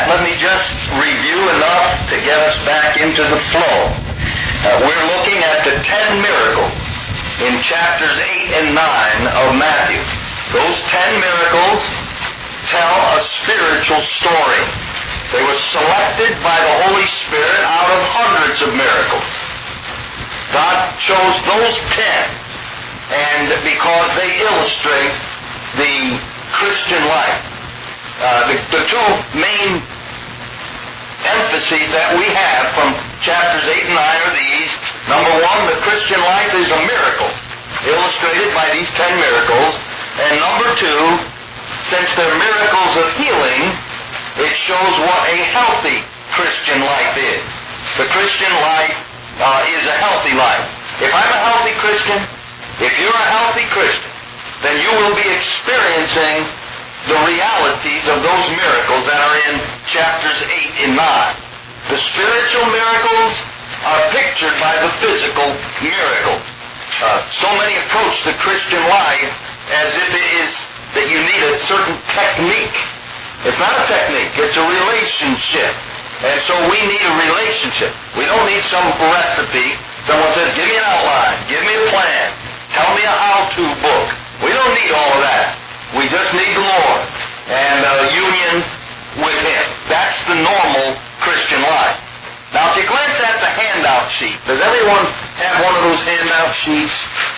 that, let me just review enough to get us back into the flow. We're looking at the 10 miracles in chapters 8 and 9 of Matthew. Those 10 miracles tell a spiritual story. They were selected by the Holy Spirit out of hundreds of miracles. God chose those 10, and because they illustrate the Christian life. The two main emphases that we have from chapters 8 and 9 are these. Number one, the Christian life is a miracle, illustrated by these 10 miracles. And number two, since they're miracles of healing, it shows what a healthy Christian life is. The Christian life is a healthy life. If I'm a healthy Christian, if you're a healthy Christian, then you will be experiencing the realities of those miracles that are in chapters 8 and 9. The spiritual miracles are pictured by the physical miracles. So many approach the Christian life as if it is that you need a certain technique. It's not a technique, it's a relationship. And so we need a relationship. We don't need some recipe. Someone says, give me an outline, give me a plan, tell me a how-to book. We don't need all of that. We just need the Lord and union with Him. That's the normal Christian life. Now, if you glance at the handout sheet, does everyone have one of those handout sheets?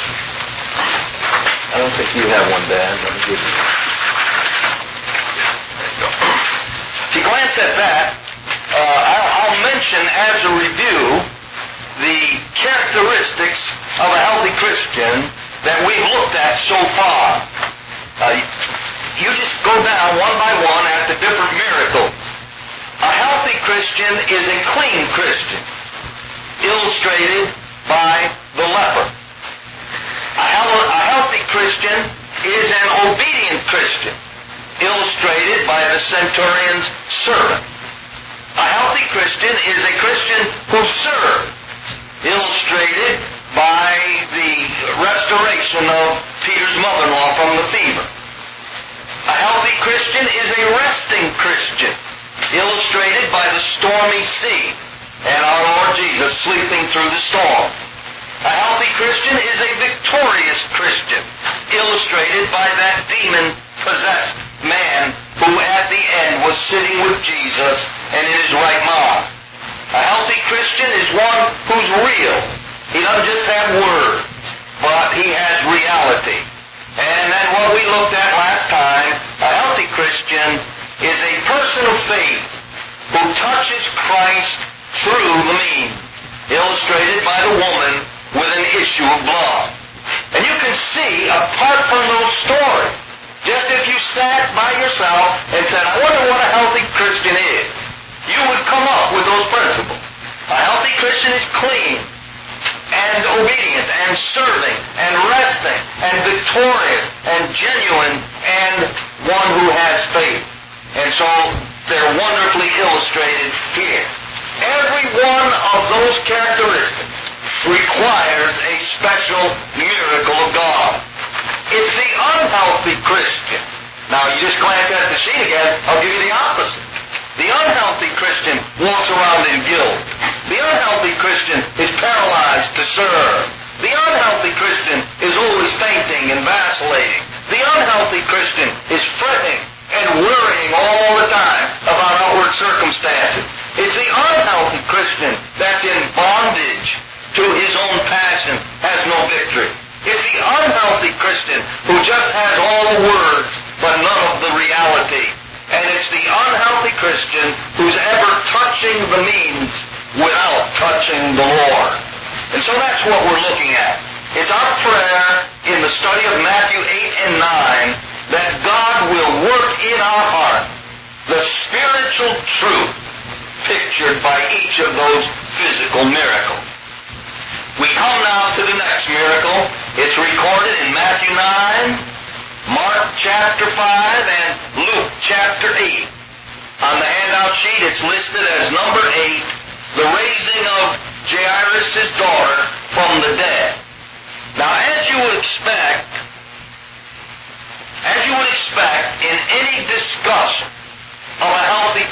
I don't think you have one, Dad. Let me give you one. There you go. If you glance at that, I'll mention as a review the characteristics of a healthy Christian that we've looked at so far. You just go down one by one at the different miracles. A healthy Christian is a clean Christian, illustrated by the leper. A healthy Christian is an obedient Christian, illustrated by the centurion's servant. A healthy Christian is a Christian who serves, illustrated by the restoration of Peter's mother-in-law from the fever. A healthy Christian is a resting Christian, illustrated by the stormy sea and our Lord Jesus sleeping through the storm. A healthy Christian is a victorious Christian, illustrated by that demon-possessed man who at the end was sitting with Jesus and in his right mind. A healthy Christian is one who's real. He doesn't just have words, but he has reality. And then what we looked at last time, a healthy Christian is a person of faith who touches Christ through the means, illustrated by the woman with an issue of blood. And you can see, apart from those stories, just if you sat by yourself and said, I wonder what a healthy Christian is, you would come up with those principles. A healthy Christian is clean and obedient and serving and resting and victorious and genuine and one who has faith. And so they're wonderfully illustrated here. Every one of those characteristics requires a special miracle of God. It's the unhealthy Christian. Now, you just glance at the sheet again, I'll give you the opposite. The unhealthy Christian walks around in guilt. The unhealthy Christian is paralyzed to serve. The unhealthy Christian is always fainting and vacillating. The unhealthy Christian is fretting and worrying all the time about outward circumstances. It's the unhealthy Christian that's in bondage to his own passion, has no victory. It's the unhealthy Christian who just has all the words but none of the reality. And it's the unhealthy Christian who's ever touching the means without touching the Lord. And so that's what we're looking at. It's our prayer in the study of Matthew 8 and 9 that God will work in our heart the spiritual truth pictured by each of those physical miracles. We come now to the next miracle. It's recorded in Matthew 9, Mark chapter 5, and Luke chapter 8. On the handout sheet, it's listed as number 8, the raising of Jairus' daughter from the dead. Now, as you would expect in any discussion of a healthy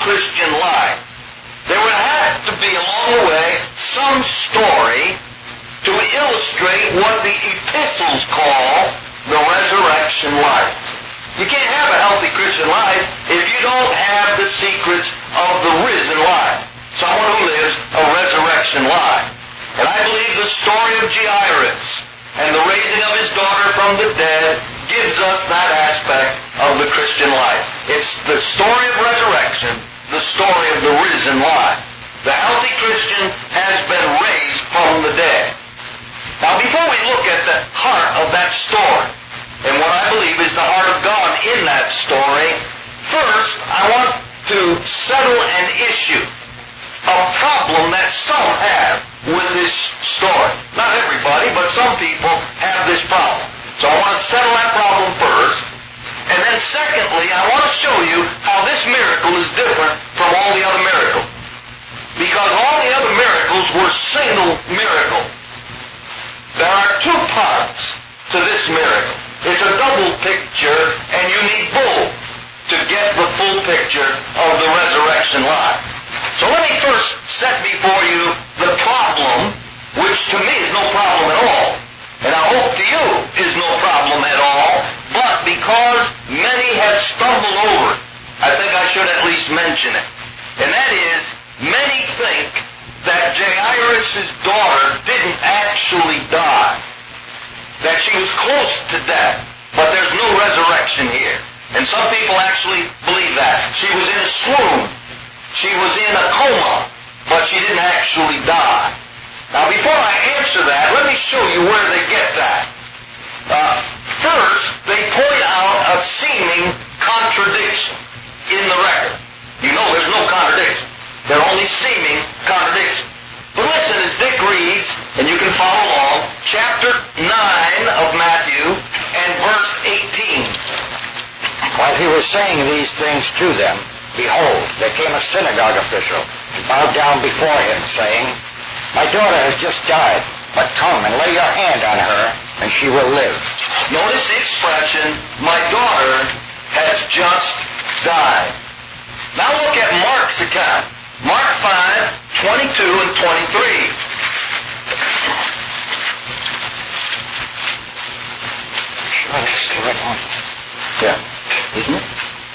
Christian life, there would have to be along the way some story to illustrate what the epistles call the resurrection life. You can't have a healthy Christian life if you don't have the secrets of the risen life. Someone who lives a resurrection life. And I believe the story of Jairus and the raising of his daughter from the dead gives us that aspect of the Christian life. It's the story of resurrection, the story of the risen life. The healthy Christian has been raised from the dead. Now, before we look at the heart of that story, and what I believe is the heart of God in that story, first, I want to settle an issue, a problem that some have with this story. Not everybody, but some people have this problem. So I want to settle that problem first. And then secondly, I want to show you how this miracle is different from all the other miracles. Because all the other miracles were single miracles. There are two parts to this miracle. It's a double picture, and you need both to get the full picture of the resurrection life. So let me first set before you the problem, which to me is no problem at all, and I hope to you is no problem at all, but because many have stumbled over it, I think I should at least mention it. And that is, many think that Jairus' daughter didn't actually die, that she was close to death, but there's no resurrection here. And some people actually believe that. She was in a swoon. She was in a coma, but she didn't actually die. Now, before I answer that, let me show you where they get that. First, they point out a seeming contradiction in the record. You know there's no contradiction. They're only seeming contradictions. But listen as Dick reads, and you can follow along, chapter 9 of Matthew and verse 18. While he was saying these things to them, behold, there came a synagogue official and bowed down before him, saying, My daughter has just died, but come and lay your hand on her, and she will live. Notice the expression, my daughter has just died. Now look at Mark's account. Mark 5, 22 and 23. Sure, that's the right one. Yeah. Isn't it?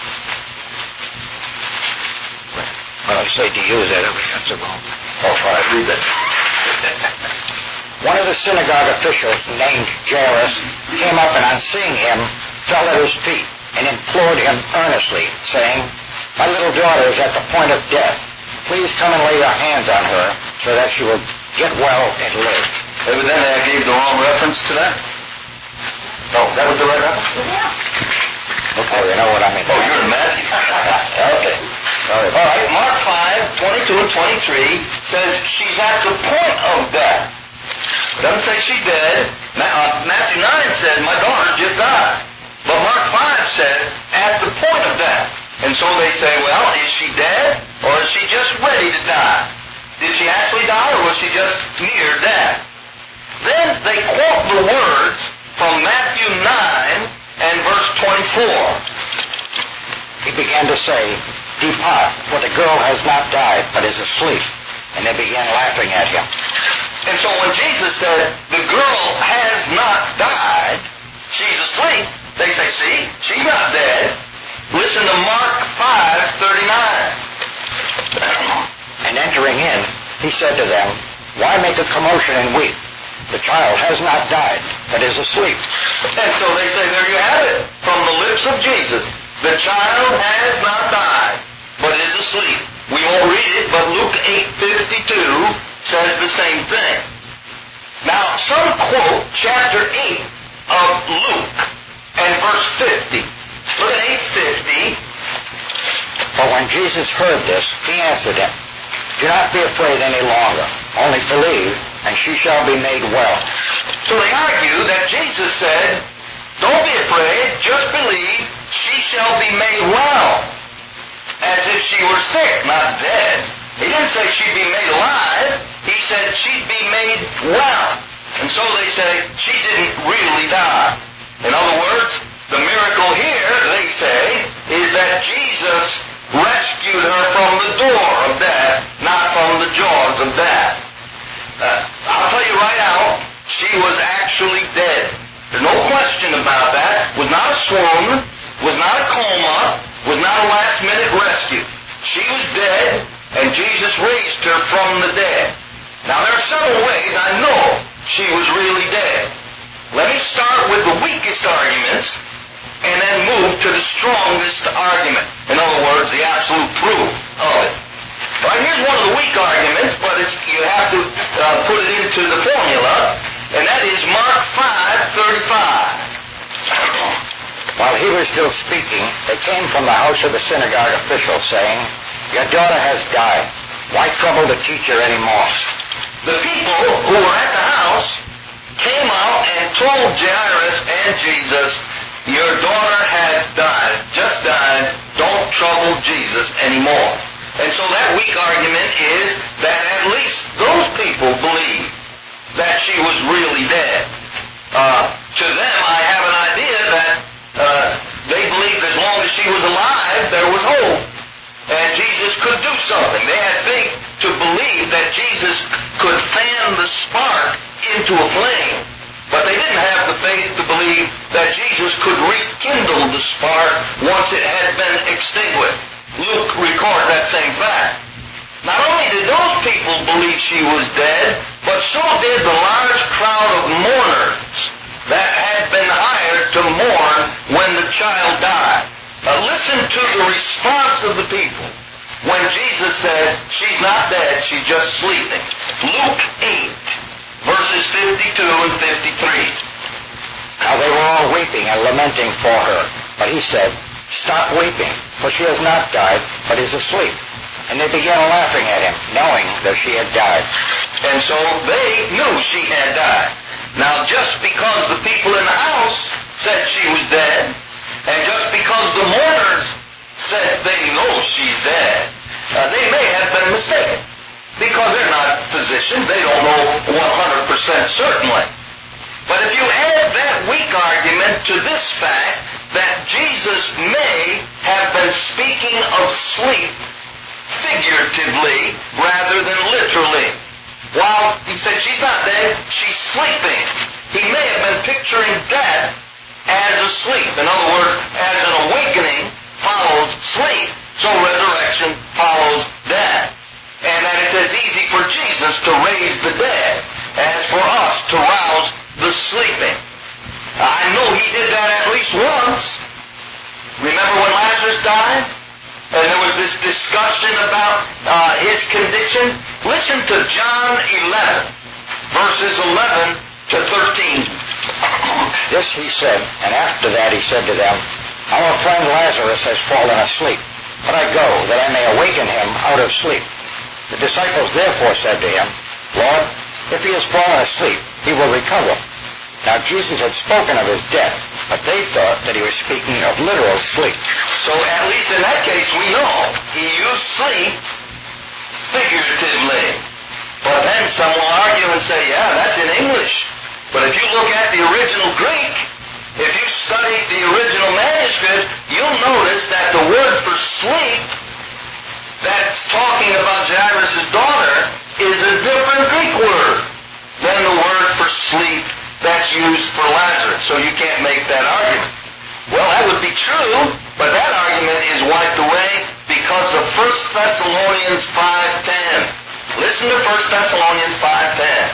Well, I say to use that every once in a while. Oh, fine. Read that. One of the synagogue officials, named Jairus, came up and on seeing him, fell at his feet and implored him earnestly, saying, My little daughter is at the point of death. Please come and lay your hands on her so that she will get well and live. Evidently I gave the wrong reference to that. No, that was the right reference? Yeah. Okay, you know what I mean. Oh, you're in Matthew. Okay. Sorry. All right, Mark 5, 22 and 23 says she's at the point of death. It doesn't say she's dead. Matthew 9 says my daughter just died. But Mark 5 says at the point of death. And so they say, well, is she dead or is she just ready to die? Did she actually die or was she just near death? Then they quote the words from Matthew 9 and verse 24. He began to say, Depart, for the girl has not died, but is asleep. And they began laughing at him. And so when Jesus said, the girl has not died, she's asleep, they say, see, she's not dead. Listen to Mark 5:39. And entering in, he said to them, Why make a commotion and weep? The child has not died, but is asleep. And so they say, there you have it, from the lips of Jesus. The child has not died, but is asleep. We won't read it, but Luke 8:52 says the same thing. Now, some quote chapter 8 of Luke and verse 50. Look at 8:50. But when Jesus heard this, he answered them, Do not be afraid any longer, only believe, and she shall be made well. So they argue that Jesus said, don't be afraid, just believe, she shall be made well. As if she were sick, not dead. He didn't say she'd be made alive. He said she'd be made well. And so they say she didn't really die. In other words, the miracle here, they say, is that Jesus rescued her from of that. I'll tell you right out, she was actually dead. There's no question about that. Was not a swoon, was not a coma, was not a last-minute rescue. She was dead, and Jesus raised her from the dead. Now, there are several ways I know she was really dead. Let me start with the weakest arguments, and then move to the strongest argument. In other words, the absolute proof of it. All right, here's one of the weak arguments, but you have to put it into the formula, and that is Mark 5:35. While he was still speaking, they came from the house of the synagogue official, saying, "Your daughter has died. Why trouble the teacher anymore?" The people who were at the house came out and told Jairus and Jesus, "Your daughter has died, just died. Don't trouble Jesus anymore." And so that weak argument is that at least those people believe that she was really dead. To them, I have an idea that they believed as long as she was alive, there was hope. And Jesus could do something. They had faith to believe that Jesus could fan the spark into a flame. But they didn't have the faith to believe that Jesus could rekindle the spark once it had been extinguished. Luke records that same fact. Not only did those people believe she was dead, but so did the large crowd of mourners that had been hired to mourn when the child died. Listen to the response of the people when Jesus said, "She's not dead, she's just sleeping." Luke 8, verses 52 and 53. Now they were all weeping and lamenting for her. But he said, "Stop weeping, for she has not died, but is asleep." And they began laughing at him, knowing that she had died. And so they knew she had died. Now, just because the people in the house said she was dead, and just because the mourners said they know she's dead, they may have been mistaken. Because they're not physicians, they don't know 100% certainly. But if you add that weak argument to this fact that Jesus may have been speaking of sleep figuratively rather than literally. While he said she's not dead, she's sleeping. He may have been picturing death as a sleep. In other words, as an awakening follows sleep, so resurrection follows death. And that it's as easy for Jesus to raise the dead as for us to rouse the sleeping. I know he did that at least once. Remember when Lazarus died? And there was this discussion about his condition. Listen to John 11, verses 11 to 13. This he said, and after that he said to them, "Our friend Lazarus has fallen asleep, but I go that I may awaken him out of sleep." The disciples therefore said to him, "Lord, if he has fallen asleep, he will recover." Now Jesus had spoken of his death, but they thought that he was speaking of literal sleep. So at least in that case we know he used sleep figuratively. But then some will argue and say, yeah, that's in English. But if you look at the original Greek, if you study the original manuscript, you'll notice that the word for sleep that's talking about Jairus' daughter is a different Greek word than the word for sleep that's used for Lazarus. So you can't make that argument. Well, that would be true, but that argument is wiped away because of 1 Thessalonians 5:10. Listen to 1 Thessalonians 5:10.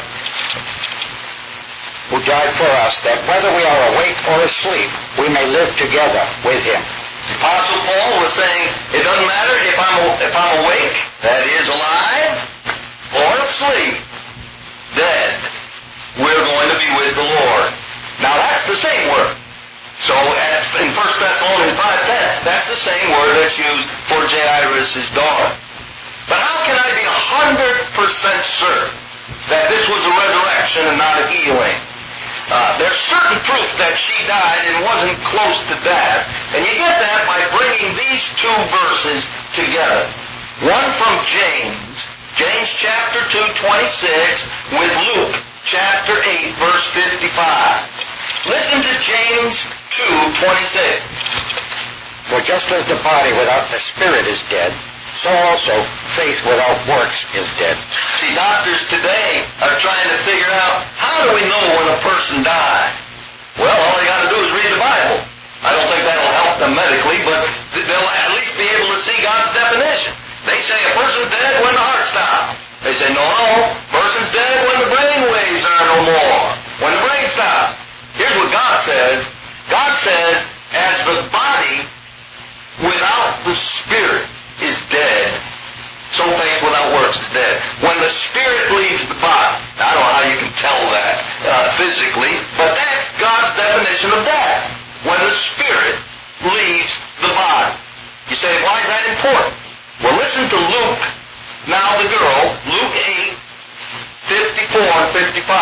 Who died for us, that whether we are awake or asleep, we may live together with him. Apostle Paul was saying, it doesn't matter if I'm awake, that is alive, or asleep, dead. We're going to be with the Lord. Now that's the same word. So in 1 Thessalonians 5:10, that's the same word that's used for Jairus' daughter. But how can I be 100% certain that this was a resurrection and not a healing? There's certain proof that she died and wasn't close to death, and you get that by bringing these two verses together. One from James chapter 2:26, with Luke chapter 8, verse 55. Listen to James 2:26. For just as the body without the spirit is dead, so also faith without works is dead. See, doctors today are trying to figure out, how do we know when a person died? Well, all they got to do is read the Bible. I don't think that'll help them medically, but they'll at least be able to see God's definition. They say a person's dead when the heart stops. They say, no, person's dead when the brain waves are no more, when the brain stops. Here's what God says. God says, as the body without the spirit is dead, so faith without works is dead. When the spirit leaves the body, I don't know how you can tell that physically, but that's God's definition of death. When the spirit leaves the body. You say, why is that important? Well, listen to Luke, now the girl, Luke 8, 54 and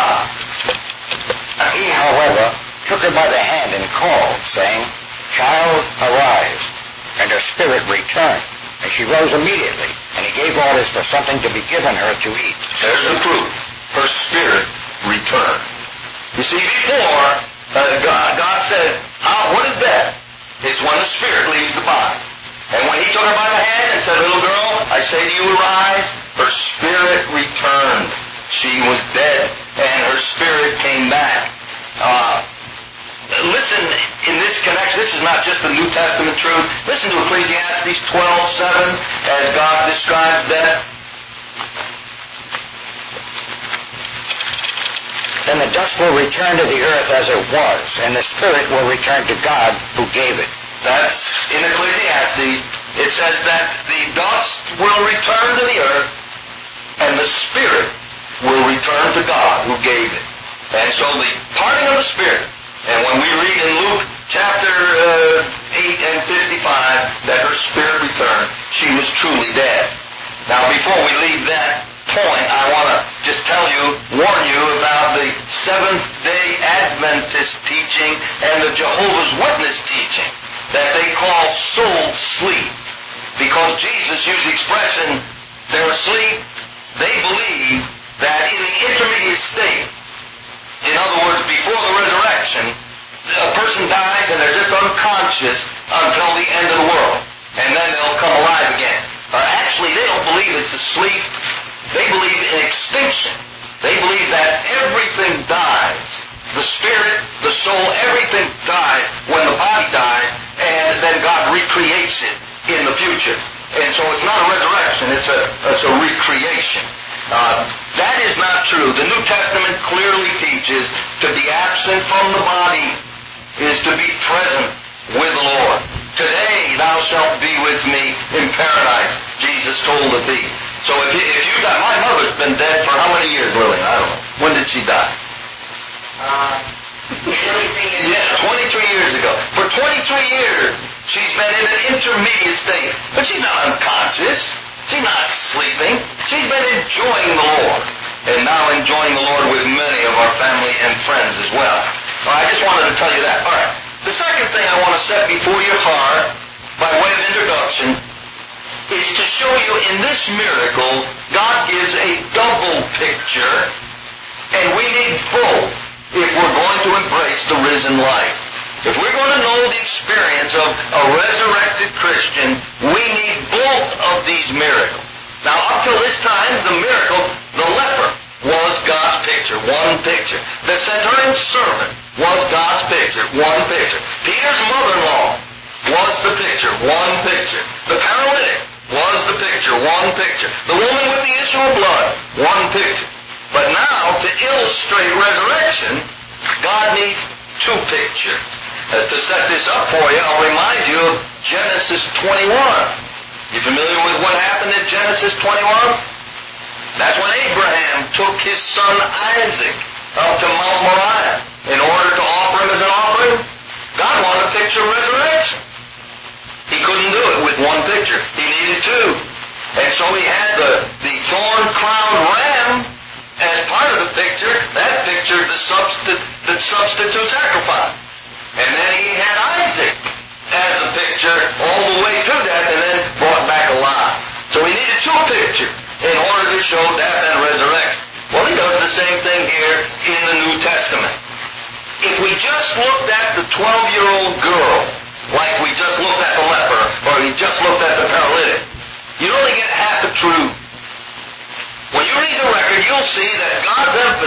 55. He, however, took her by the hand and called, saying, Child, arise. And her spirit returned, and she rose immediately, and he gave orders for something to be given her to eat. There's the proof. Her spirit returned. You see, before, God says, what is that? It's when the spirit leaves the body. And when he took her by the hand and said, little girl, I say to you, arise, her spirit returned. She was dead, and her spirit came back. Listen, in this connection, this is not just the New Testament truth. Listen to Ecclesiastes 12:7 as God describes death. Then the dust will return to the earth as it was, and the spirit will return to God who gave it. That's in Ecclesiastes. It says that the dust will return to the earth, and the spirit will return to God who gave it. And so the parting of the spirit, and when we read in Luke chapter 8 and 55 that her spirit returned, she was truly dead. Now before we leave that point, I want to just warn you about the Seventh-day Adventist teaching and the Jehovah's Witness teaching that they call soul sleep. Because Jesus used the expression, they're asleep, they believe that in the intermediate state, in other words, before the resurrection, a person dies and they're just unconscious until the end of the world. And then they'll come alive again. Actually, they don't believe it's a sleep. They believe in extinction. They believe that everything dies. The spirit, the soul, everything dies when the body dies, and then God recreates it in the future. And so it's not a resurrection, it's a recreation. That is not true. The New Testament clearly teaches to be absent from the body is to be present with the Lord. Today thou shalt be with me in paradise, Jesus told the thief. So if you die, my mother's been dead for how many years, Lillian? I don't know. When did she die? 23 years. Yeah, 23 years ago. For 23 years, she's been in an intermediate state. But she's not unconscious. She's not sleeping. She's been enjoying the Lord. And now enjoying the Lord with many of our family and friends as well. I just wanted to tell you that. All right. The second thing I want to set before your heart, by way of introduction, is to show you in this miracle, God gives a double picture, and we need both if we're going to embrace the risen life. If we're going to know the experience of a resurrected Christian, we need both of these miracles. Now, up till this time, the miracle, the leper, was God's picture, one picture. The centurion's servant was God's picture, one picture. Peter's mother-in-law was the picture, one picture. The paralytic was the picture, one picture. The woman with the issue of blood, one picture. But now, to illustrate resurrection, God needs two pictures. To set this up for you, I'll remind you of Genesis 21. You familiar with what happened in Genesis 21? That's when Abraham took his son Isaac up to Mount Moriah in order to offer him as an offering. God wanted a picture of resurrection. He couldn't do it with one picture. He needed two. And so he had the thorn-crowned ram as part of the picture. That picture, the substitute sacrifice. And then he had Isaac as a picture all the way to death and then brought back alive. So he needed two pictures in order to show death and resurrection. Well, he does the same thing here in the New Testament. If we just looked at the 12-year-old girl, like we just looked at the leper, or we just looked at the paralytic, you'd only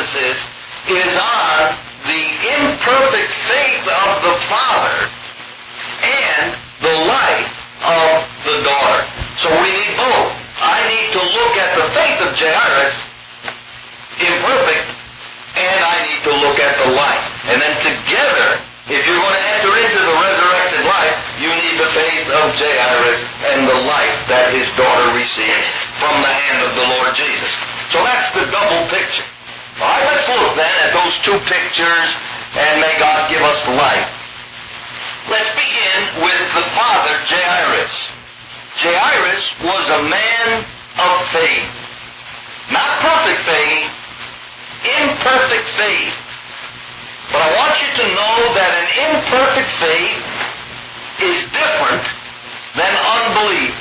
emphasis is on the imperfect faith of the father and the life of the daughter. So we need both. I need to look at the faith of Jairus, imperfect, and I need to look at the life. And then together, if you're going to enter into the resurrected life, you need the faith of Jairus and the life that his daughter received from the hand of the Lord Jesus. So that's the double picture. All right, let's look then at those two pictures, and may God give us life. Let's begin with the father, Jairus. Jairus was a man of faith. Not perfect faith, imperfect faith. But I want you to know that an imperfect faith is different than unbelief.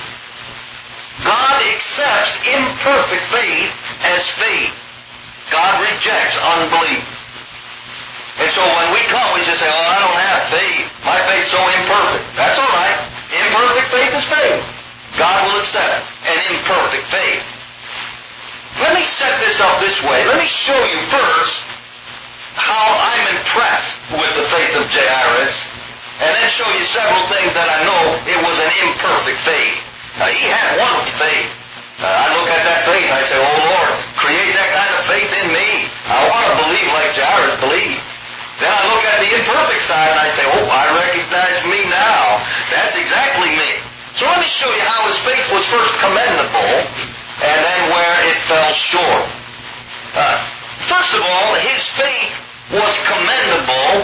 God accepts imperfect faith as faith. God rejects unbelief. And so when we come, we just say, oh, I don't have faith. My faith's so imperfect. That's all right. Imperfect faith is faith. God will accept an imperfect faith. Let me set this up this way. Let me show you first how I'm impressed with the faith of Jairus, and then show you several things that I know it was an imperfect faith. He had wonderful faith. I look at that faith and I say, oh Lord, create that kind of faith in me. I want to believe like Jairus believed. Then I look at the imperfect side and I say, oh, I recognize me now. That's exactly me. So let me show you how his faith was first commendable and then where it fell short. First of all, his faith was commendable.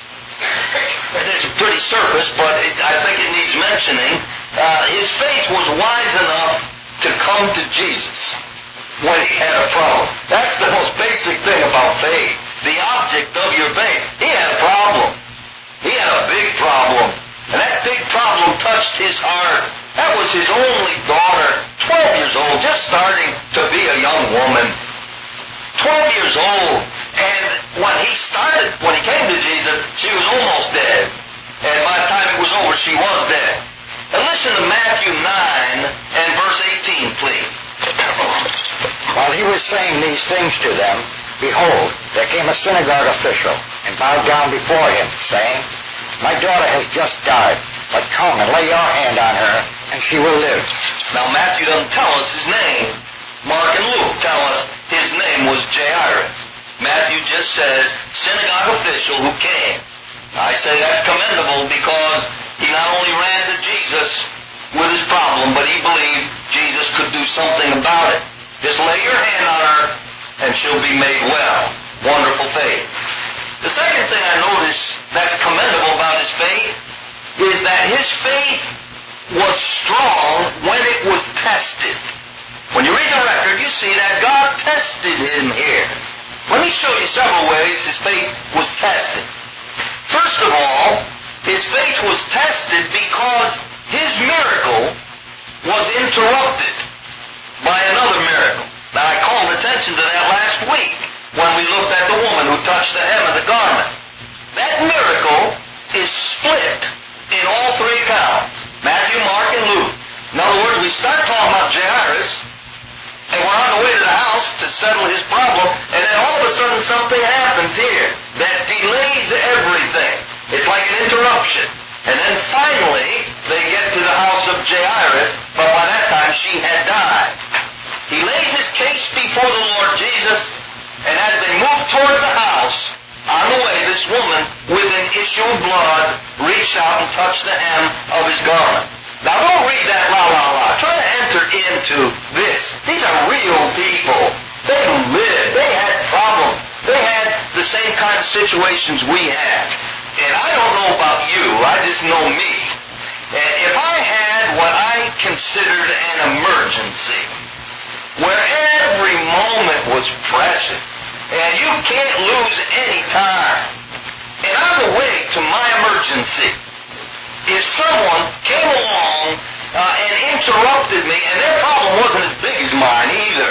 It's pretty surface, but I think it needs mentioning. His faith was wise enough to come to Jesus when he had a problem. That's the most basic thing about faith. The object of your faith. He had a problem. He had a big problem. And that big problem touched his heart. That was his only daughter, 12 years old, just starting to be a young woman. 12 years old. And when he came to Jesus, she was almost dead. And by the time it was over, she was dead. Now listen to Matthew 9 and verse 18, please. While he was saying these things to them, behold, there came a synagogue official and bowed down before him, saying, my daughter has just died, but come and lay your hand on her, and she will live. Now Matthew doesn't tell us his name. Mark and Luke tell us his name was Jairus. Matthew just says, synagogue official who came. I say that's commendable because he not only ran to Jesus with his problem, but he believed Jesus could do something about it. Just lay your hand on her, and she'll be made well. Wonderful faith. The second thing I notice that's commendable about his faith is that his faith was strong when it was tested. When you read the record, you see that God tested him here. Let me show you several ways his faith was tested. First of all, his faith was tested because his miracle was interrupted by another miracle. Now, I called attention to that last week when we looked at the woman who touched the hem of the garment. That miracle is split in all three accounts, Matthew, Mark, and Luke. In other words, we start talking about Jairus, and we're on the way to the house to settle his problem, and then all of a sudden something happens here that delays everything. It's like an interruption. And then finally, they get to the house of Jairus, but by that time she had died. He lays his case before the Lord Jesus, and as they move toward the house, on the way, this woman with an issue of blood reached out and touched the hem of his garment. Now don't read that la la la. Try to enter into this. These are real people. They lived. They had problems. They had the same kind of situations we had. And I don't know about you. I just know me. And if I had what I considered an emergency, where every moment was precious, and you can't lose any time, and on the way to my emergency, if someone came along and interrupted me, and their problem wasn't as big as mine either,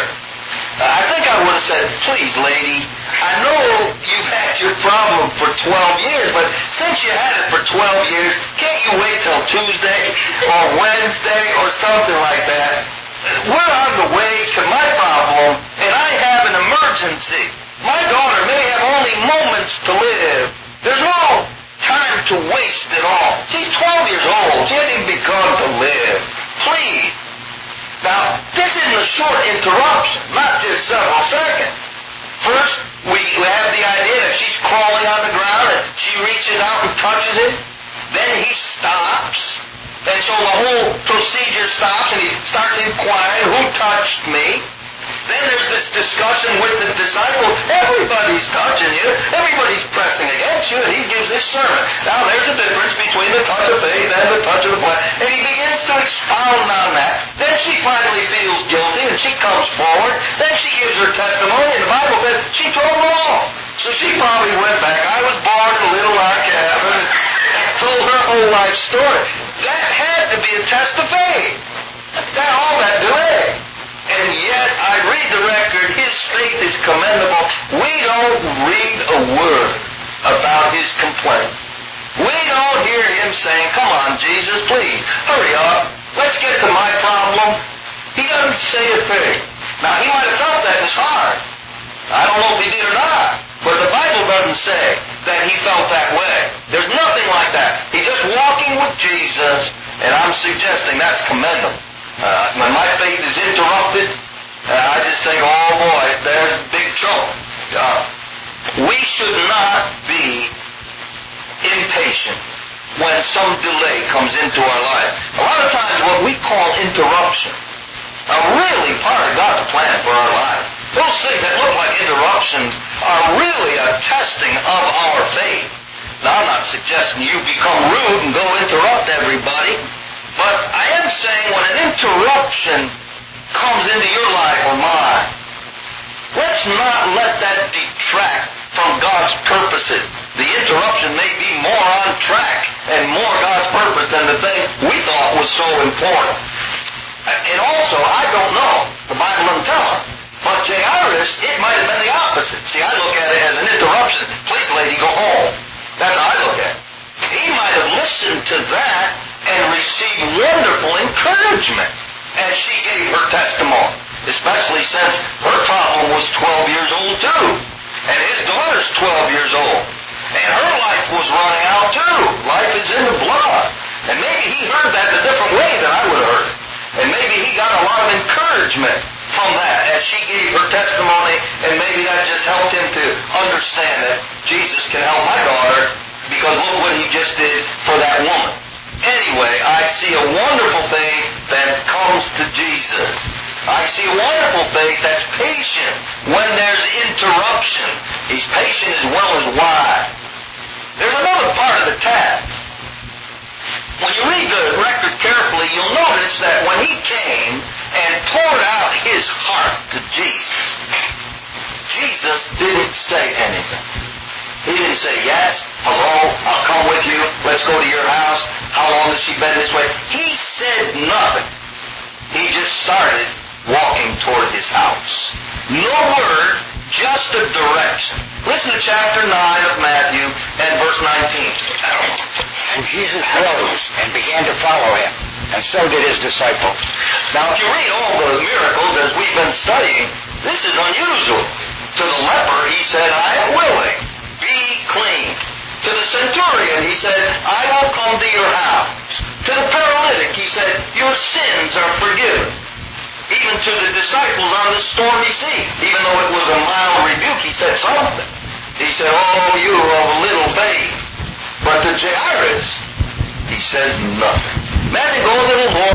I think I would have said, please, lady, I know you've had your problem for 12 years, but since you had it for 12 years, can't you wait till Tuesday or Wednesday or something like that? We're on the way to my problem, and I have an emergency. My daughter only moments to live. There's no time to waste at all. She's 12 years old. She hasn't even begun to live. Please. Now, this isn't a short interruption, not just several seconds. First, we have the idea that she's crawling on the ground and she reaches out and touches it. Then he stops. And so the whole procedure stops and he starts inquiring, who touched me? Then there's this discussion with the disciples. Everybody's touching you. Everybody's pressing against you. And he gives this sermon. Now there's a difference between the touch of faith and the touch of the flesh. And he begins to expound on that. Then she finally feels guilty and she comes forward. Then she gives her testimony. And the Bible says she told them all. So she probably went back. I was born in a little log cabin and told her whole life story. That had to be a test of faith. All that delay. And yet, I read the record, his faith is commendable. We don't read a word about his complaint. We don't hear him saying, come on, Jesus, please, hurry up. Let's get to my problem. He doesn't say a thing. Now, he might have felt that in his heart. I don't know if he did or not. But the Bible doesn't say that he felt that way. There's nothing like that. He's just walking with Jesus, and I'm suggesting that's commendable. When my faith is interrupted, I just think, oh boy, there's big trouble. We should not be impatient when some delay comes into our life. A lot of times what we call interruption are really part of God's plan for our life. Those things that look like interruptions are really a testing of our faith. Now, I'm not suggesting you become rude and go interrupt everybody, but I am saying when an interruption comes into your life or mine, let's not let that detract from God's purposes. The interruption may be more on track and more God's purpose than the thing we thought was so important. And also, I don't know, the Bible doesn't tell us, but Jairus, it might have been the opposite. See, I look at it as an interruption. Please, lady, go home. That's how I look at it. He might have listened to that and received wonderful encouragement as she gave her testimony, especially since her problem was 12 years old too, and his daughter's 12 years old, and her life was running out too. Life is in the blood. And maybe he heard that a different way than I would have heard it. And maybe he got a lot of encouragement from that as she gave her testimony, and maybe that just helped him to understand that Jesus can help my daughter, because look what he just did for that woman. Anyway, I see a wonderful faith that comes to Jesus. I see a wonderful faith that's patient when there's interruption. He's patient as well as wise. There's another part of the task. When you read the record carefully, you'll notice that when he came and poured out his heart to Jesus, Jesus didn't say anything. He didn't say, yes, hello, I'll come with you, let's go to your house, how long has she been this way? He said nothing. He just started walking toward his house. No word, just a direction. Listen to chapter 9 of Matthew and verse 19. And Jesus rose and began to follow him, and so did his disciples. Now, if you read all the miracles as we've been studying, this is unusual. To the leper, he said, I am willing. Be clean. To the centurion, he said, I will come to your house. To the paralytic, he said, your sins are forgiven. Even to the disciples on the stormy sea, even though it was a mild rebuke, he said something. He said, oh, you of little faith. But to Jairus, he says nothing. Matthew, go a little more.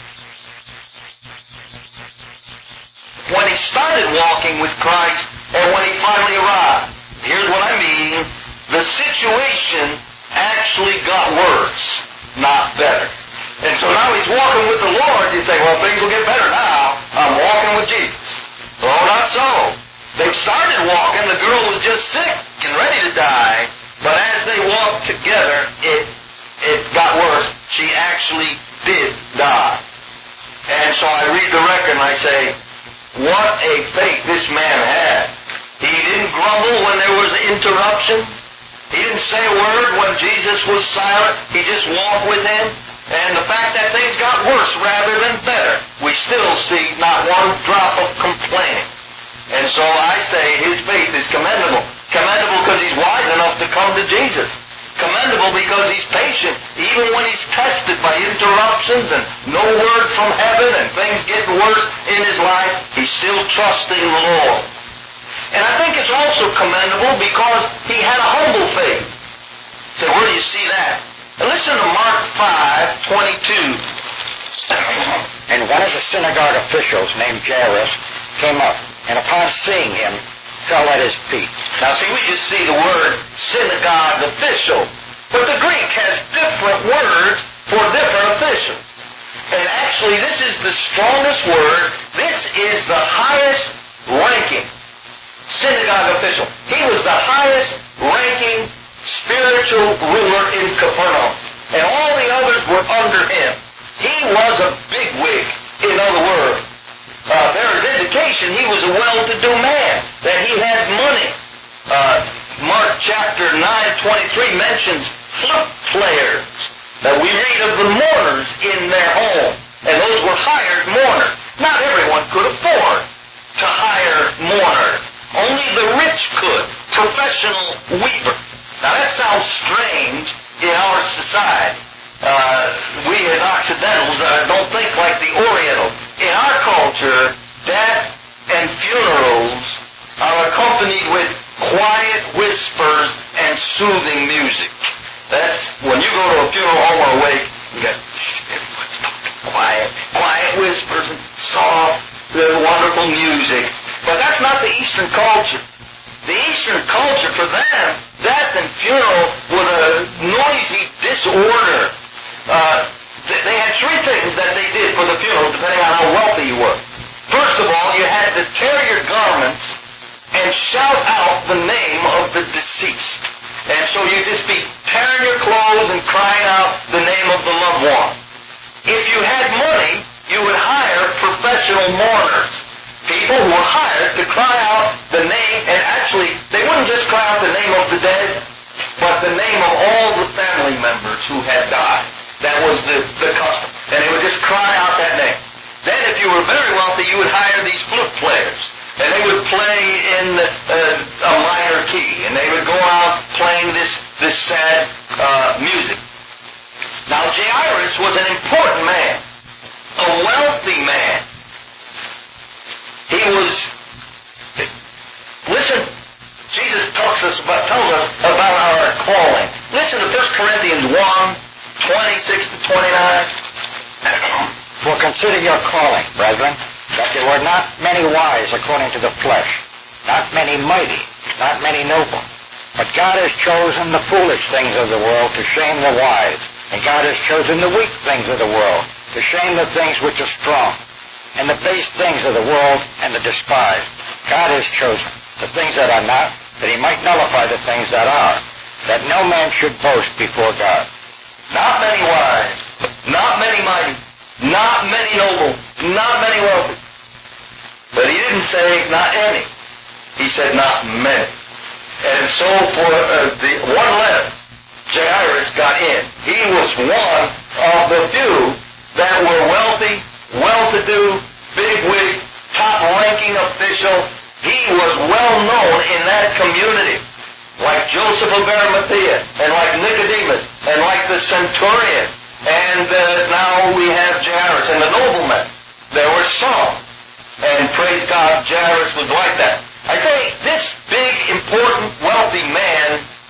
When he started walking with Christ, and when he finally arrived, here's what I mean. The situation actually got worse, not better. And so now he's walking with the Lord. You think, well, things will get better now. I'm walking with Jesus. Oh, not so. They started walking. The girl was just sick and ready to die. But as they walked together, it got worse. She actually did die. And so I read the record and I say, what a faith this man had. He didn't grumble when there was an interruption. He didn't say a word when Jesus was silent. He just walked with him. And the fact that things got worse rather than better, we still see not one drop of complaining. And so I say his faith is commendable. Commendable because he's wise enough to come to Jesus. Commendable because he's patient, even when he's tested by interruptions and no word from heaven and things getting worse in his life, he's still trusting the Lord. And I think it's also commendable because he had a humble faith. So where do you see that? Now listen to Mark 5:22. And one of the synagogue officials named Jairus came up, and upon seeing him, fell at his feet. Now see, we just see the word synagogue official, but the Greek has different words for different officials. And actually, this is the strongest word. This is the highest ranking synagogue official. He was the highest ranking spiritual ruler in Capernaum, and all the others were under him. He was a bigwig, in other words. There is indication he was a well-to-do man, that he had money. Mark chapter 9:23 mentions flute players, that we read of the mourners in their home, and those were hired mourners. Not everyone could afford to hire mourners. Only the rich could, professional weepers. Now that sounds strange in our society. We as Occidentals don't think like the Orientals. In our culture, death and funerals are accompanied with quiet whispers and soothing music. That's when you go to a funeral home or a wake, you got everyone's talking quiet whispers and soft, wonderful music. But that's not the Eastern culture. The Eastern culture, for them, death and funeral were a noisy disorder. They had three things that they did for the funeral, depending on how wealthy you were. First of all, you had to tear your garments and shout out the name of the deceased. And so you'd just be tearing your clothes and crying out the name of the loved one. If you had money, you would hire professional mourners. People who were hired to cry out the name, and actually, they wouldn't just cry out the name of the dead, but the name of all the family members who had died. That was the custom. And they would just cry out that name. Then if you were very wealthy, you would hire these flute players. And they would play in a minor key. And they would go out playing this sad music. Now Jairus was an important man. A wealthy man. He was... Listen, Jesus tells us about our calling. Listen to 1 Corinthians 1:26-29. For consider your calling, brethren, that there were not many wise according to the flesh, not many mighty, not many noble. But God has chosen the foolish things of the world to shame the wise, and God has chosen the weak things of the world to shame the things which are strong, and the base things of the world and the despised. God has chosen the things that are not, that he might nullify the things that are, that no man should boast before God. Not many wise, not many mighty, not many noble, not many wealthy. But he didn't say not any. He said not many. And so for the one letter, Jairus got in. He was one of the few that were wealthy, well-to-do, bigwig, top-ranking official. He was well known in that community, like Joseph of Arimathea, and like Nicodemus, and like the centurion. And now we have Jairus and the noblemen. There were some. And praise God, Jairus was like that. I say, this big, important, wealthy man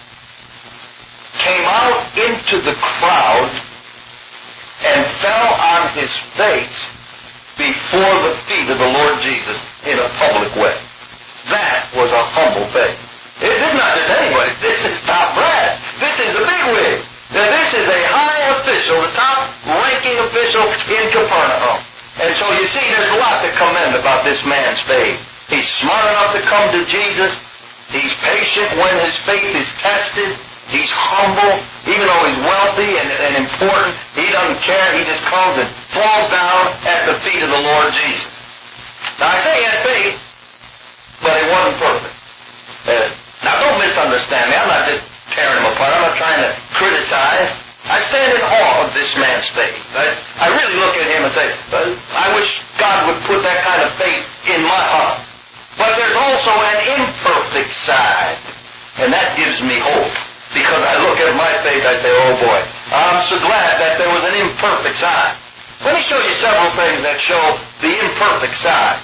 came out into the crowd and fell on his face before the feet of the Lord Jesus in a public way. That was a humble faith. It is not just anybody. This is top brass. This is the bigwig. This is a high official, the top-ranking official in Capernaum. And so you see, there's a lot to commend about this man's faith. He's smart enough to come to Jesus. He's patient when his faith is tested. He's humble. Even though he's wealthy and important, he doesn't care. He just comes and falls down at the feet of the Lord Jesus. Now, I say he had faith, but it wasn't perfect. Now, don't misunderstand me. I'm not just tearing him apart. I'm not trying to criticize. I stand in awe of this man's faith. I really look at him and say, I wish God would put that kind of faith in my heart. But there's also an imperfect side. boy. I'm so glad that there was an imperfect side. Let me show you several things that show the imperfect side.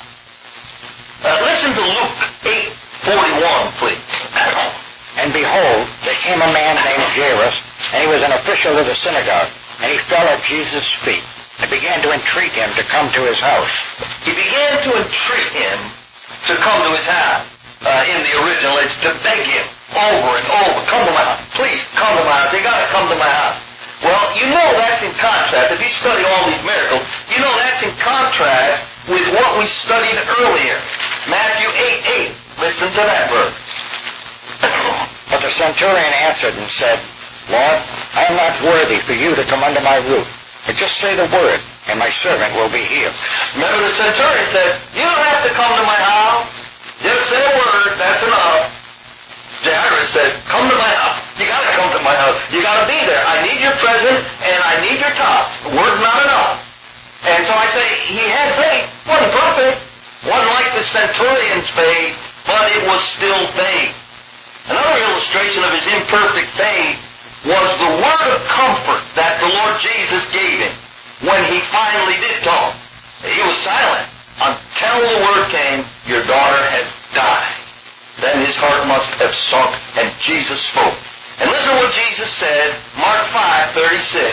Listen to Luke 8:41, please. And behold, there came a man named Jairus, and he was an official of the synagogue, and he fell at Jesus' feet and began to entreat him to come to his house. He began to entreat him to come to his house. In the original, it's to beg him over and over, come to my house. Please, come to my house. You got to come to my house. Well, you know that's in contrast. If you study all these miracles, you know that's in contrast with what we studied earlier. Matthew 8:8. Listen to that verse. But the centurion answered and said, Lord, I am not worthy for you to come under my roof, but just say the word, and my servant will be healed. Remember, the centurion said, you don't have to come to my house. Just say a word, that's enough. Jairus said, come to my house. You got to come to my house. You got to be there. I need your presence, and I need your touch. The word's not enough. And so I say, he had faith. Wasn't perfect. Wasn't like the centurion's faith, but it was still faith. Another illustration of his imperfect faith was the word of comfort that the Lord Jesus gave him when he finally did talk. He was silent until the word came, your daughter has died. Then his heart must have sunk, and Jesus spoke. And listen to what Jesus said, Mark 5:36.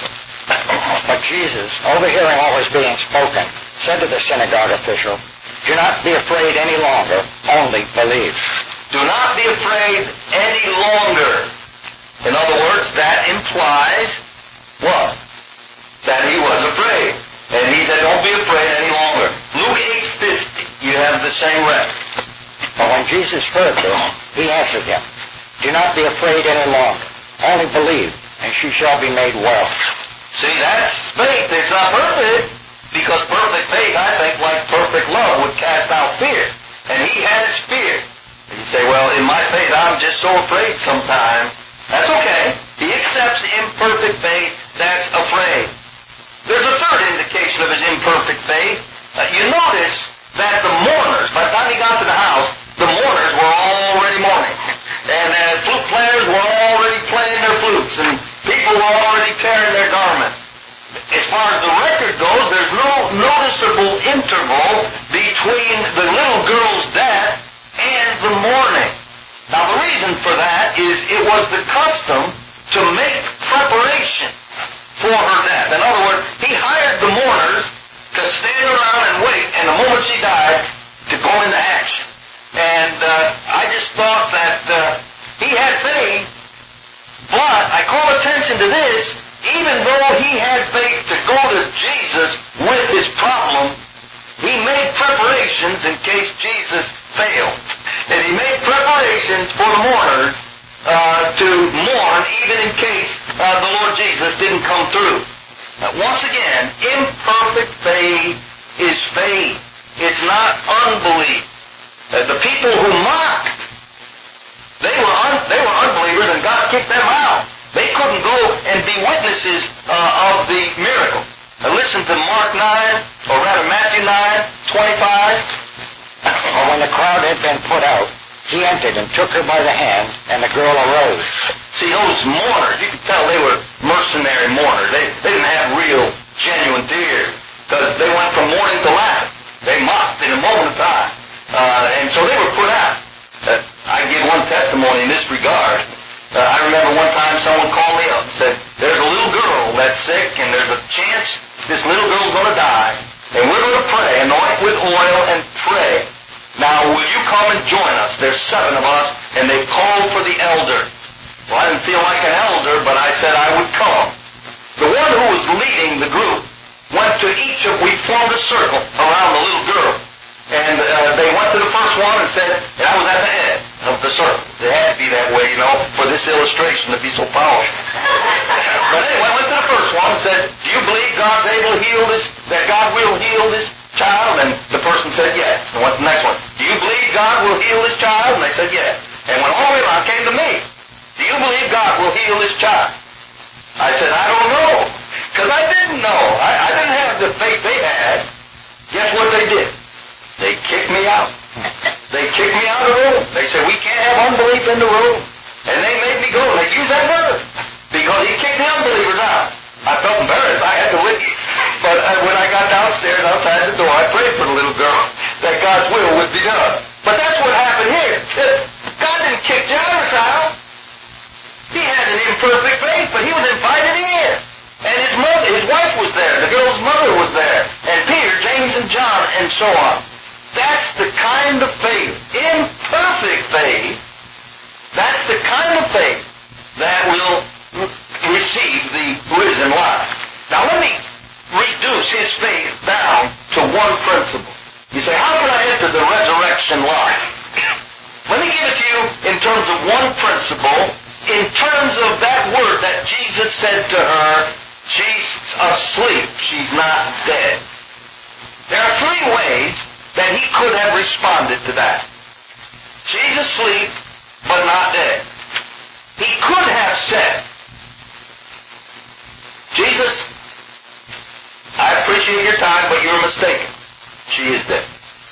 But Jesus, overhearing what was being spoken, said to the synagogue official, do not be afraid any longer, only believe. Do not be afraid any longer. In other words, that implies what? That he was afraid. And he said, don't be afraid any longer. Luke 8:50, you have the same record. But when Jesus heard this, he answered him, do not be afraid any longer, only believe, and she shall be made well. See, that's faith. It's not perfect, because perfect faith, I think, like perfect love, would cast out fear. And he has fear. And you say, well, in my faith, I'm just so afraid sometimes. That's okay. He accepts imperfect faith that's afraid. There's a third indication of his imperfect faith. You notice that the mourners, by the time he got to the house, the mourners were already mourning. And flute players were already playing their flutes, and people were already tearing their garments. As far as the record goes, there's no noticeable interval between the little girl's death and the mourning. Now, the reason for that is it was the custom to make preparation for her death. In other words, he hired the mourners to stand around and wait, and the moment she died, to go into action. And I just thought that he had faith, but I call attention to this, even though he had faith to go to Jesus with his problem, he made preparations in case Jesus failed. And he made preparations for the mourners to mourn, even in case the Lord Jesus didn't come through. Once again, imperfect faith is faith. It's not unbelief. The people who mocked, they were unbelievers, and God kicked them out. They couldn't go and be witnesses of the miracle. Listen to Matthew 9:25. And when the crowd had been put out, he entered and took her by the hand, and the girl arose. See, those mourners, you could tell they were mercenary mourners. They didn't have real, genuine tears, because they went from mourning to laughing. They mocked in a moment of time. And so they were put out. I give one testimony in this regard. I remember one time someone called me up and said, there's a little girl that's sick, and there's a chance this little girl's going to die, and we're going to pray, anoint with oil and pray. Now, will you come and join us? There's 7 of us, and they've called for the elder. Well, I didn't feel like an elder, but I said I would come. The one who was leading the group went to we formed a circle around the little girl. And they went to the first one and said, and I was at the head of the circle. It had to be that way, for this illustration to be so powerful. But anyway, I went to the first one and said, do you believe God's able to heal this, that God will heal this child? And the person said yes. And went to the next one. Do you believe God will heal this child? And they said yes. And went all the way around, came to me. Do you believe God will heal this child? I said, I don't know. Because I didn't know. I didn't have the faith they had. Guess what they did? They kicked me out. They kicked me out of the room. They said, we can't have unbelief in the room. And they made me go. They used that word. Because he kicked and so on. That's the kind of faith, imperfect faith, that's the kind of faith that will receive the risen life. Now let me reduce his faith down to one principle. You say, how can I enter the resurrection life? Let me give it to you in terms of one principle, in terms of that word that Jesus said to her, she's asleep, she's not dead. There are three ways that he could have responded to that. She's asleep, but not dead. He could have said, Jesus, I appreciate your time, but you're mistaken. She is dead.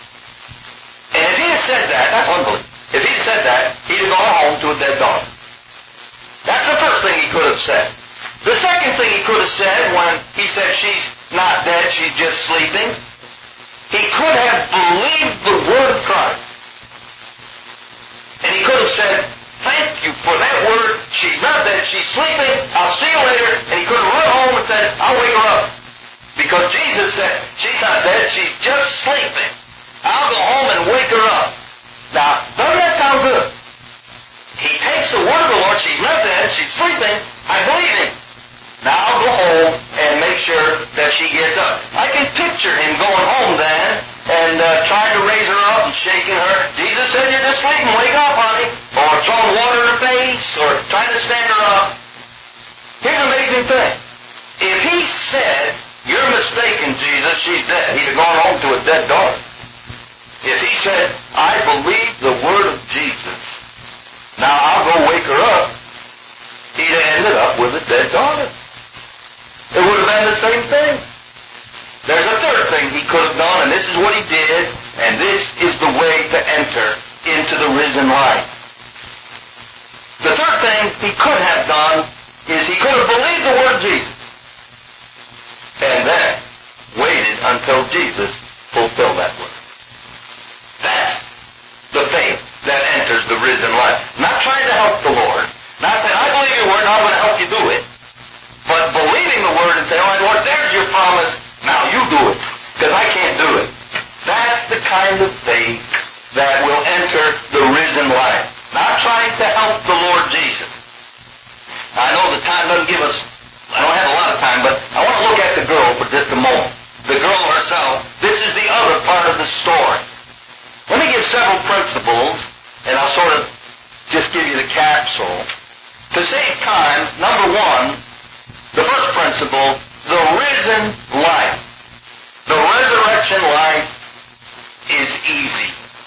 And if he had said that, that's unbelief. If he had said that, he'd have gone home to a dead daughter. That's the first thing he could have said. The second thing he could have said when he said she's not dead, she's just sleeping, he could have believed the word of Christ. And he could have said, thank you for that word. She's not dead, she's sleeping. I'll see you later. And he could have run home and said, I'll wake her up. Because Jesus said, she's not dead, she's just sleeping. I'll go home and wake her up. Now, doesn't that sound good? He takes the word of the Lord, she's not dead, she's sleeping, I believe him. Now I'll go home and make sure that she gets up. I can picture him going home then and trying to raise her up and shaking her. Jesus said, you're just sleeping, wake up, honey. Or throwing water in her face, or trying to stand her up. Here's an amazing thing. If he said, you're mistaken, Jesus, she's dead, he'd have gone home to a dead daughter. If he said, I believe the word of Jesus, now I'll go wake her up, he'd have ended up with a dead daughter. It would have been the same thing. There's a third thing he could have done, and this is what he did, and this is the way to enter into the risen life. The third thing he could have done is he could have believed the word of Jesus, and then waited until Jesus fulfilled that word. That's the faith that enters the risen life. Not trying to help the Lord, not saying, I believe your word, I'm going to help you do it, but believing the word and saying, all right, Lord, there's your promise, now you do it, because I can't do it. That's the kind of faith that will enter the risen life. Not trying to help the Lord Jesus. I know the time doesn't give us, I don't have a lot of time, but I want to look at the girl for just a moment. The girl herself, this is the other part of the story. Let me give several principles, and I'll sort of just give you the capsule. To save time, number one, the first principle, the risen life. The resurrection life is easy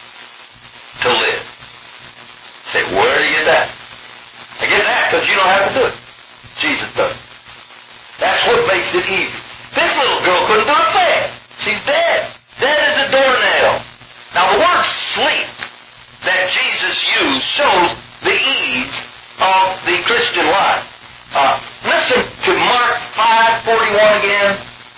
to live. Say, where do you get that? I get that because you don't have to do it. Jesus does. That's what makes it easy. This little girl couldn't do a thing. She's dead. Dead as a doornail. Now the word sleep that Jesus used shows the ease of the Christian life. Listen to Mark 5:41 again.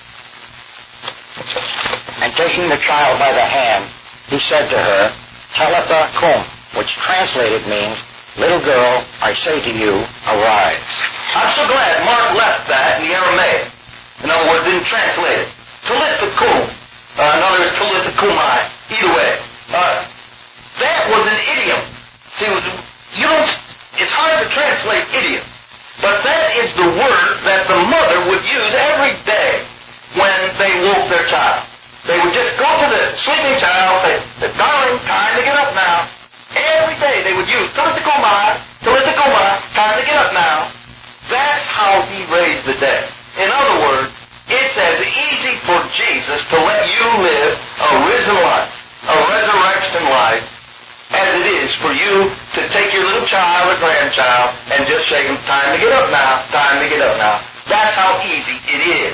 And taking the child by the hand, he said to her, Talitha kum, which translated means, little girl, I say to you, arise. I'm so glad Mark left that in the Aramaic. In other words, didn't translate it. Talitha kum. In other words, Talitha kumai. Either way. That was an idiom. See, it's hard to translate idiom. But that is the word that the mother would use every day when they woke their child. They would just go to the sleeping child and say, darling, time to get up now. Every day they would use, Talitha kumai, time to get up now. That's how he raised the dead. In other words, it's as easy for Jesus to let you live a risen life, a resurrection life, as it is for you to take your little child or grandchild and just say, time to get up now, time to get up now. That's how easy it is.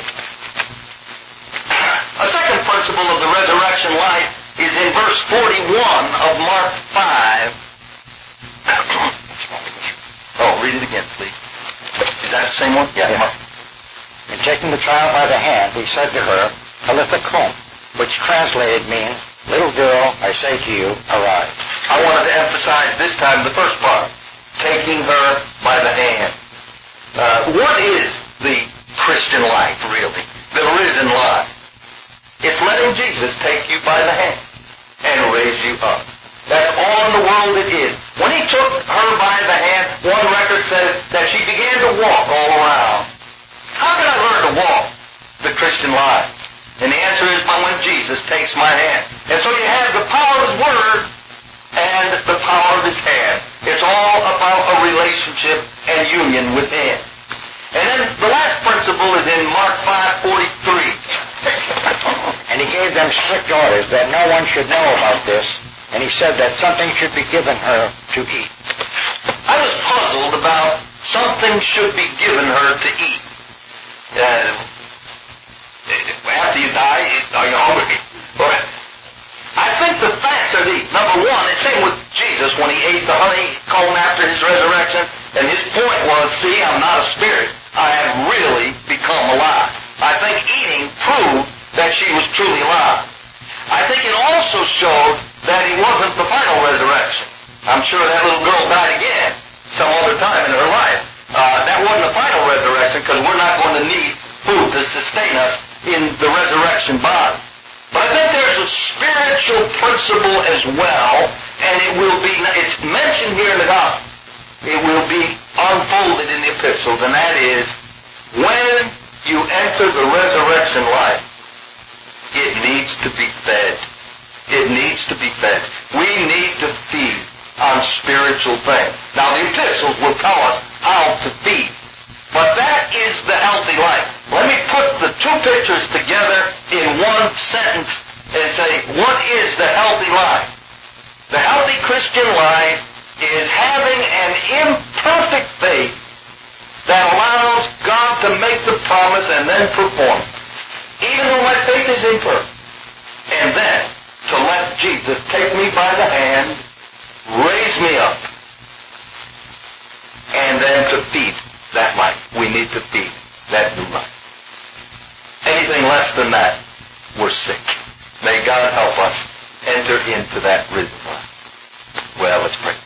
A second principle of the resurrection life is in verse 41 of Mark 5. Read it again, please. Is that the same one? Yeah. And taking the child by the hand, he said to her, Talitha kum, which translated means, little girl, I say to you, arise. I wanted to emphasize this time the first part, taking her by the hand. What is the Christian life, really? The risen life. It's letting Jesus take you by the hand and raise you up. That's all in the world it is. When he took her by the hand, one record says that she began to walk all around. How can I learn to walk the Christian life? And the answer is by when Jesus takes my hand. And so you have the power of his word and the power of his hand. It's all about a relationship and union with him. And then the last principle is in Mark 5:43. And he gave them strict orders that no one should know about this, and he said that something should be given her to eat. I was puzzled about something should be given her to eat. After you die, are you hungry? I think the facts are these. Number one, it's same with Jesus when he ate the honeycomb after his resurrection, and his point was, see, I'm not a spirit. I have really become alive. I think eating proved that she was truly alive. I think it also showed that he wasn't the final resurrection. I'm sure that little girl died again some other time in her life. That wasn't the final resurrection because we're not going to need food to sustain us in the resurrection body. But I think there's a spiritual principle as well, and it's mentioned here in the gospel. It will be unfolded in the epistles, and that is, when you enter the resurrection life, it needs to be fed. It needs to be fed. We need to feed on spiritual things. Now, the epistles will tell us how to feed. But that is the healthy life. Let me put the two pictures together in one sentence and say, what is the healthy life? The healthy Christian life is having an imperfect faith that allows God to make the promise and then perform it. Even though my faith is imperfect. And then to let Jesus take me by the hand, raise me up, and then to feed that life. We need to feed that new life. Anything less than that, we're sick. May God help us enter into that risen life. Well, let's pray.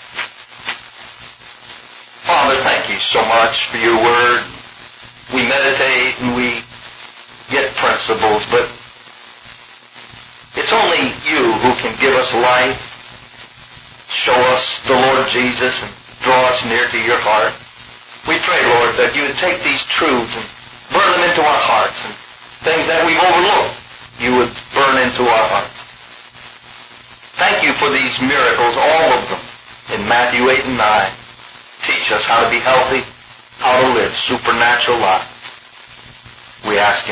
Father, thank you so much for your word. We meditate and we get principles, but it's only you who can give us life, show us the Lord Jesus, and draw us near to your heart. We pray, Lord, that you would take these truths and burn them into our hearts, and things that we've overlooked, you would burn into our hearts. Thank you for these miracles, all of them, in Matthew 8 and 9. Teach us how to be healthy, how to live supernatural lives. We ask